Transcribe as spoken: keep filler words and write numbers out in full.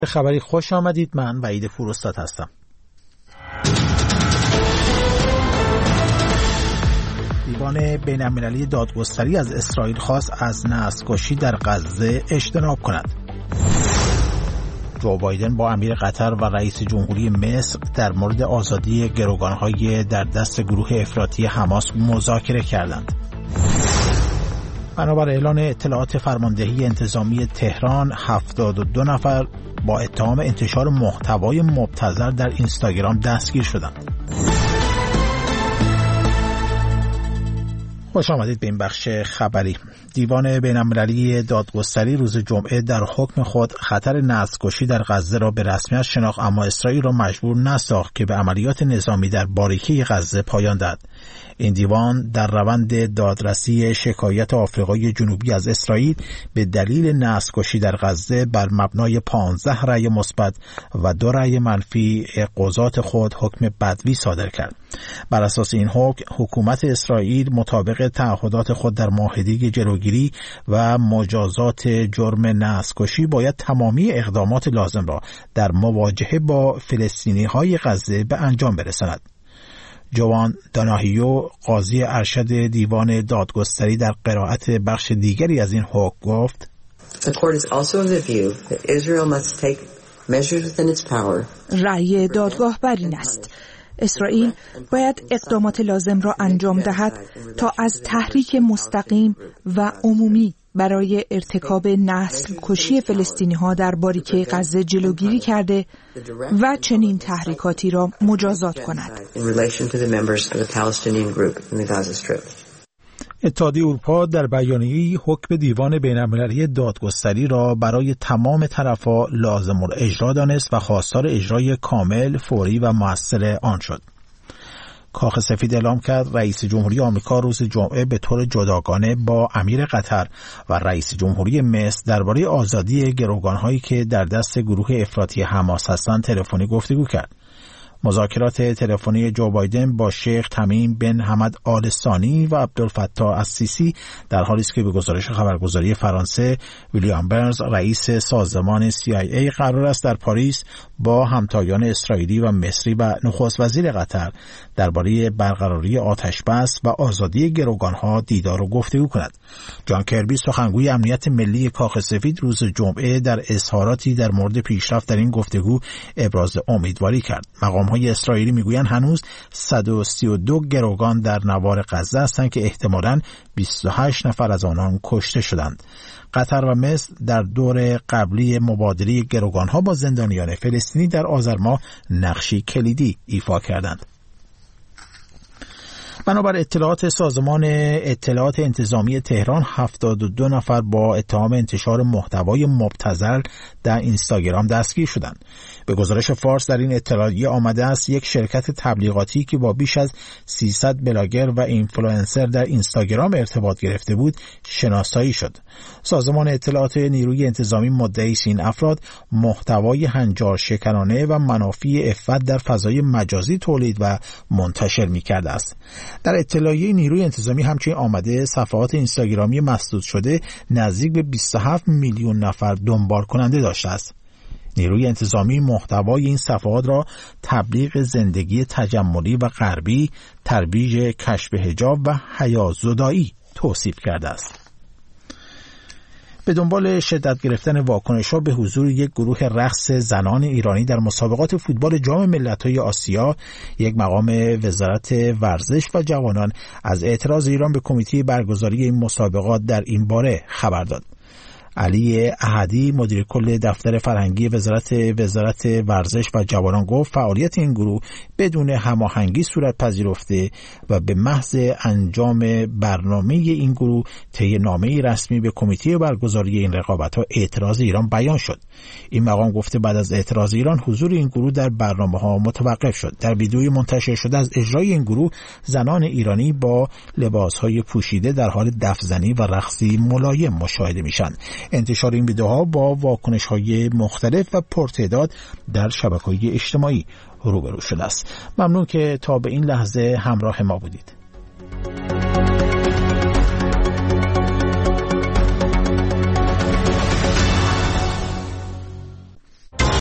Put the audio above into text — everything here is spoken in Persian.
خبری خوش آمدید. من وحید پوراستاد هستم. دیوان بین‌المللی دادگستری از اسرائیل خواست از نسل‌کشی در غزه اجتناب کند. جو بایدن با امیر قطر و رئیس جمهوری مصر در مورد آزادی گروگان‌های در دست گروه افراطی حماس مذاکره کردند. بنابر اعلان اطلاعات فرماندهی انتظامی تهران، هفتاد و دو نفر با اتهام انتشار محتوای مبتذل در اینستاگرام دستگیر شدند. خوش آمدید به این بخش خبری. دیوان بین‌المللی دادگستری روز جمعه در حکم خود خطر نسل‌کشی در غزه را به رسمیت شناخت، اما اسرائیل را مجبور نساخت که به عملیات نظامی در باریکه غزه پایان دهد. این دیوان در روند دادرسی شکایت آفریقای جنوبی از اسرائیل به دلیل نسل‌کشی در غزه بر مبنای پانزده رأی مثبت و دو رأی منفی قضات خود حکم بدوی صادر کرد. بر اساس این حکم، حکومت اسرائیل مطابق تعهدات خود در معاهده جلوگیری و مجازات جرم نسل‌کشی باید تمامی اقدامات لازم را در مواجهه با فلسطینی‌های غزه به انجام برساند. جوان داناهیو، قاضی ارشد دیوان دادگستری، در قرائت بخش دیگری از این حکم گفت: رأی دادگاه بر این است: اسرائیل باید اقدامات لازم را انجام دهد تا از تحریک مستقیم و عمومی برای ارتکاب نسل کشی فلسطینی ها در باریکه غزه جلوگیری کرده و چنین تحریکاتی را مجازات کند. اتحادیه اروپا در بیانیه‌ای حکم دیوان بین‌المللی دادگستری را برای تمام طرف‌ها لازم الاجرا دانست و خواستار اجرای کامل، فوری و مؤثر آن شد. کاخ سفید اعلام کرد رئیس جمهوری آمریکا روز جمعه به طور جداگانه با امیر قطر و رئیس جمهوری مصر درباره آزادی گروگان‌هایی که در دست گروه افراطی حماس هستند تلفنی گفتگو کرد. مذاکرات تلفنی جو بایدن با شیخ تمیم بن حمد آل ثانی و عبدالفتاح السیسی در حالی است که به گزارش خبرگزاری فرانسه ویلیام برنز، رئیس سازمان سی آی ای، قرار است در پاریس با همتایان اسرائیلی و مصری و نخست وزیر قطر درباره برقراری آتشبس و آزادی گروگان‌ها دیدار و گفتگو کند. جان کربی، سخنگوی امنیت ملی کاخ سفید، روز جمعه در اظهاراتی در مورد پیشرفت در این گفتگو ابراز امیدواری کرد. مقام‌های اسرائیلی میگویند هنوز صد و سی و دو گروگان در نوار غزه هستند که احتمالاً بیست و هشت نفر از آنان کشته شدند. قطر و مصر در دور قبلی مبادله گروگان‌ها با زندانیان فلسطینی در آذر ماه نقشی کلیدی ایفا کردند. بنابر اطلاعات سازمان اطلاعات انتظامی تهران، هفتاد و دو نفر با اتهام انتشار محتوای مبتذل در اینستاگرام دستگیر شدند. به گزارش فارس در این اطلاعیه آمده است یک شرکت تبلیغاتی که با بیش از سیصد بلاگر و اینفلوئنسر در اینستاگرام ارتباط گرفته بود شناسایی شد. سازمان اطلاعات نیروی انتظامی مدعی است این افراد محتوای هنجار شکنانه و منافی عفت در فضای مجازی تولید و منتشر می‌کرده است. در اطلاعیه نیروی انتظامی همچنین آمده صفحات اینستاگرامی مسدود شده نزدیک به بیست و هفت میلیون نفر دنبال کننده داشته است. نیروی انتظامی محتوای این صفحات را تبلیغ زندگی تجملی و غربی، ترویج کشف حجاب و حیازدایی توصیف کرده است. به دنبال شدت گرفتن واکنش‌ها به حضور یک گروه رقص زنان ایرانی در مسابقات فوتبال جام ملت‌های آسیا، یک مقام وزارت ورزش و جوانان از اعتراض ایران به کمیته برگزاری این مسابقات در این باره خبر داد. علی احدی، مدیر کل دفتر فرهنگی وزارت وزارت ورزش و جوانان، گفت فعالیت این گروه بدون هماهنگی صورت پذیرفته و به محض انجام برنامه این گروه طی نامه‌ای رسمی به کمیته برگزاری این رقابت‌ها اعتراض ایران بیان شد. این مقام گفته بعد از اعتراض ایران حضور این گروه در برنامه‌ها متوقف شد. در ویدئویی منتشر شده از اجرای این گروه، زنان ایرانی با لباس‌های پوشیده در حال دف‌زنی و رقصی ملایم مشاهده می‌شوند. انتشار این ویدئوها با واکنش‌های مختلف و پرتعداد در شبکه‌های اجتماعی روبرو شده است. ممنون که تا به این لحظه همراه ما بودید.